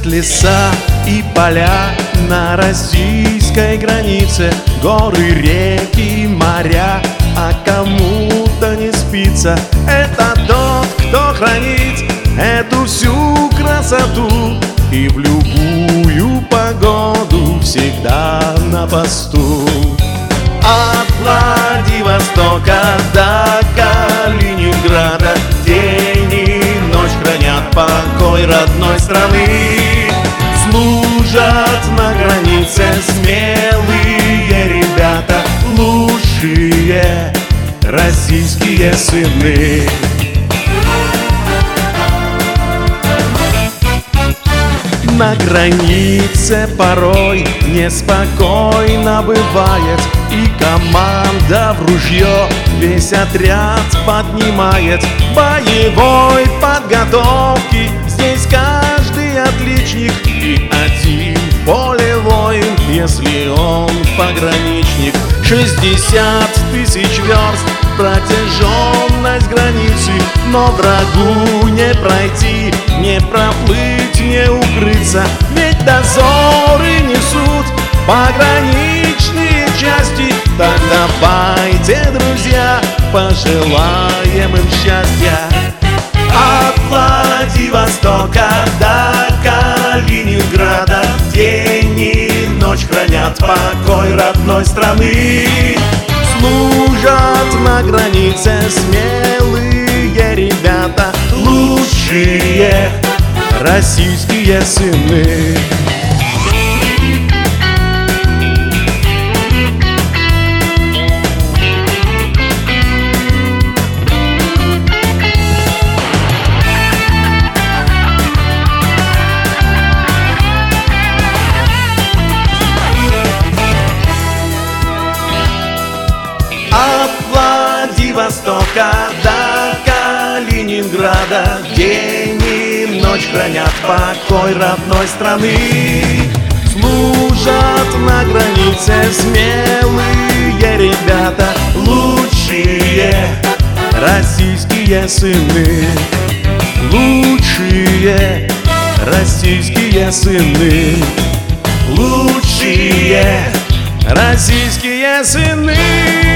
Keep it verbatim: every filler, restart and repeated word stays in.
Есть леса и поля на российской границе, горы, реки, моря, а кому-то не спится. Это тот, кто хранит эту всю красоту и в любую погоду всегда на посту. От Владивостока до Калининграда день и ночь хранят покой родной страны. Служат на границе смелые ребята, лучшие российские сыны. На границе порой неспокойно бывает, и команда в ружье весь отряд поднимает. Боевой подготовки здесь каждый отличник, и один полевой, если он пограничник. Шестьдесят тысяч верст протяженность границы, но врагу не пройти, не проплыть, не укрыться. Ведь дозоры несут пограничные части. Так давайте, друзья, пожелаем им счастья. От Владивостока до Калининграда день и ночь хранят покой родной страны. Служат на границе смелые ребята, лучшие российские сыны. От Владивостока до Калининграда день и ночь хранят покой родной страны. Служат на границе смелые ребята, лучшие российские сыны. Лучшие российские сыны. Лучшие российские сыны.